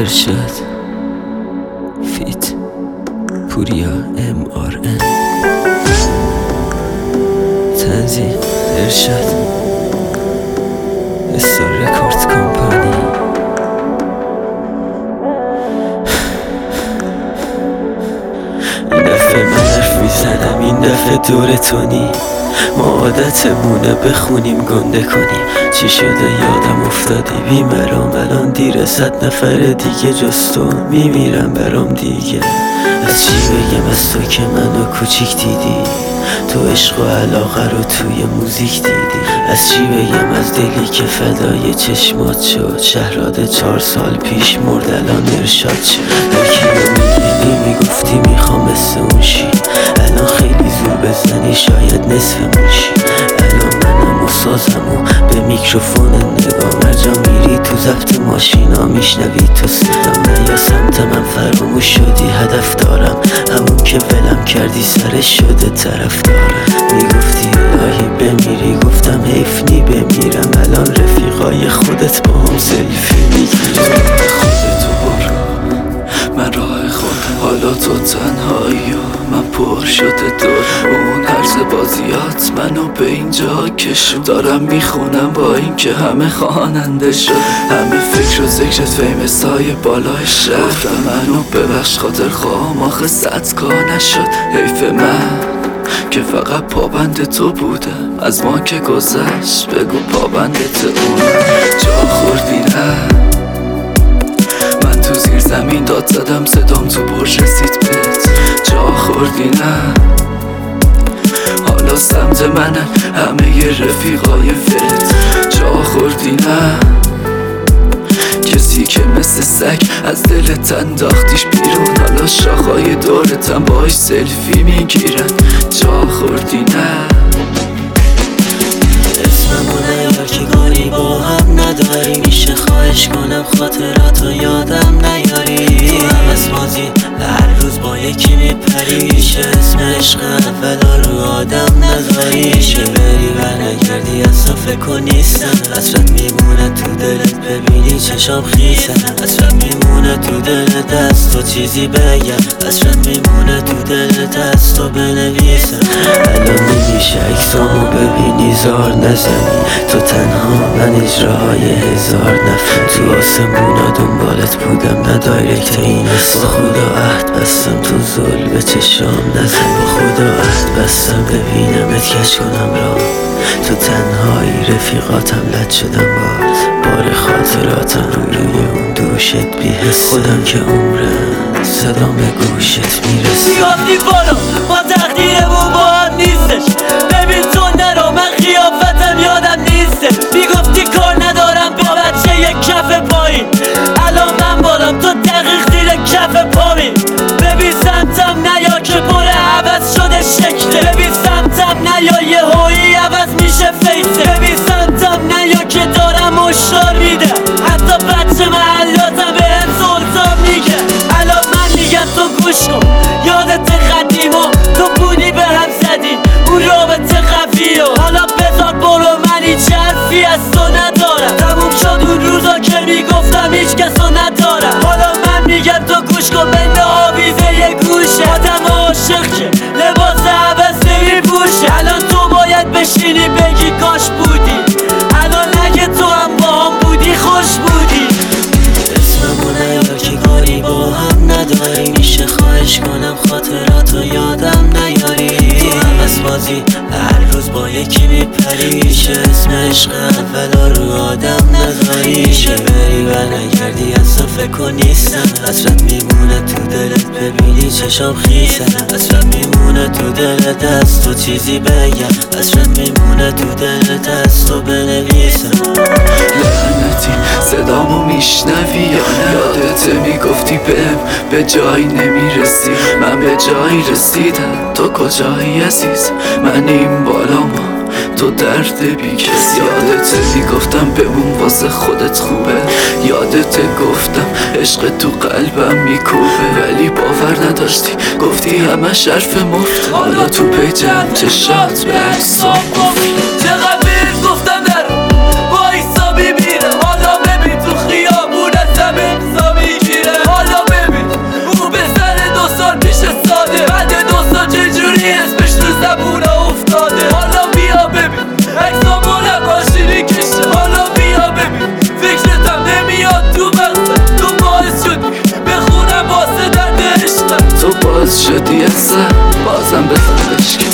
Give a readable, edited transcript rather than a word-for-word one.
ارشاد فیت پوریا MRN تنظیم ارشاد استار رکورد کمپانی. این دفعه من حرف میزنم، این دفعه دور تونی. ما عادتمونه بخونیم گنده کنیم. چی شده یادم افتادی بیمرام، الان دیره 100 نفر دیگه جز تو میمیرم برام دیگه. از چی بگم از تو که منو کوچیک دیدی، تو عشق و علاقه رو توی موزیک دیدی. از چی بگم از دلی که فدای چشمات شد، شهراد 4 سال پیش مرد الان ارشاد شد. یکی رو میبینی میگفتی میخوام مثل اون شی، الان خیلی زور بزنی شاید نصفمون شی. الان منم و سازم و به میکروفون نگاه، مرجا میری تو ضبط ماشینا میشنوی تو صدام. نه یا سمت من فراموش شدی هدف دارم، همون که ولم کردی سرش شده طرف دارم. میگفتی الهی بمیری، گفتم حیف نی بمیرم. الان رفیقای خودت با هم سلفی میگیرم. خودتو برو من راه خودم، حالا تو تنهایی و من پر شده دور. اون عرض بازیات منو به اینجا کشون، دارم میخونم با این که همه خواننده شد. همه فکر و ذکرت فیمس های بالای شهر، منو ببخش خاطر خواهم آخه صدکا نشد. حیف من که فقط پابند تو بودم، از ما که گذشت بگو پابندت اونم. جا خوردی نه من تو زیر زمین داد زدم، صدام تو برج رسید بهت. جا خوردی نه حالا سمت منن همه ی رفیقای فت. جا خوردی نه کسی که مثل سگ از دلت انداختیش بیرون، حالا شاخهای دورتم باش سلفی میگیرن. جا خوردی نه اسممونه یار که کاری با هم نداری، میشه خواهش کنم خاطراتو یادم نیاری. تو هم از بازی هر روز با یکی میپری، میشه اسم عشق اولا رو آدم نذاری. میشه بری و نگردی اصلا فکر کن نیستم، حسرت میمونه تو دلت ببینی چشام خیسن. حسرت میمونه تو دلت از تو چیزی بگم، حسرت میمونه تو دلت از تو بنویسم. الان نمیشه اکسامو ببینی زار نزنی، تو تنها من اجراهای 1000 نفر. تو آسمونا دنبالت بودم نه دایرکت این است. با خدا عهد بستم تو زل به چشام نزن، با خدا عهد بستم ببینمت کش کنم را. تو تنهایی رفیقاتم لد شدم باز، بار خاطراتم روی اون دوشت بیهست. خودم که عمرم صدام به گوشت میرسه. میگفتی برو ما تقدیرمون با هم نیستش، ببین تو نرو من خیافتم یادم نیسته. میگفتی کار ندارم با بچه یک کف پایین، الان من بالام تو دقیق زیر کف پامین. ببین سمتم نیا که پر عوض شده شکله، ببین سمتم نیا یه هایی عوض میشه فیسه. ببین سمتم نیا که دارم اشتار میده، حتی بچه محلاتم به هم سلطان میگه. الان من میگم تو گوش کن یادت قدیما، تو بودی به هم زدی اون رابطه قوی و حالا بذار برو من هیچ حرفی از تو ندارم. تموم شد اون روزا که میگفتم هیچ کسو ندارم. حالا من میگم تو گوش کن بین آویزه یه گوشه، آدم عاشق که لباس عوض نمیپوشه. الان تو باید بشینی بگی کاش بودی، الان اگه تو هم با هم بودی خوش بودی. اسممونه یار که کاری با هم نداری، میشه خواهش کنم خاطراتو یادم نیاری. تو هم از بازی هر روز با یکی میپری، میشه اسم عشق اولا رو آدم نذاری. میشه بری و نگردی اصلا فکر کن نیستم، حسرت میمونه تو دلت ببینی چشام خیسن. حسرت میمونه تو دلت از تو چیزی بگم، حسرت میمونه تو دلت از تو بنویسم. لعنتی صدامو میشنوی یا نه؟ یادت میگفتی بهم به جایی نمیرسی، من به جایی رسیدم. تو کجایی عزیز؟ من این بالام تو درد بی کس. یادت میگفتم بمون واسه خودت خوبه، یادت گفتم عشق تو قلبم میکوبه، ولی باور نداشتی گفتی همه حرف مفته. حالا تو پیجم چشات به عکسام قفل. چقدر بهت گفتم در وایسا ببینم، حالا ببین تو خیابون ازم امضا میگیرم. بازم بزن بشکن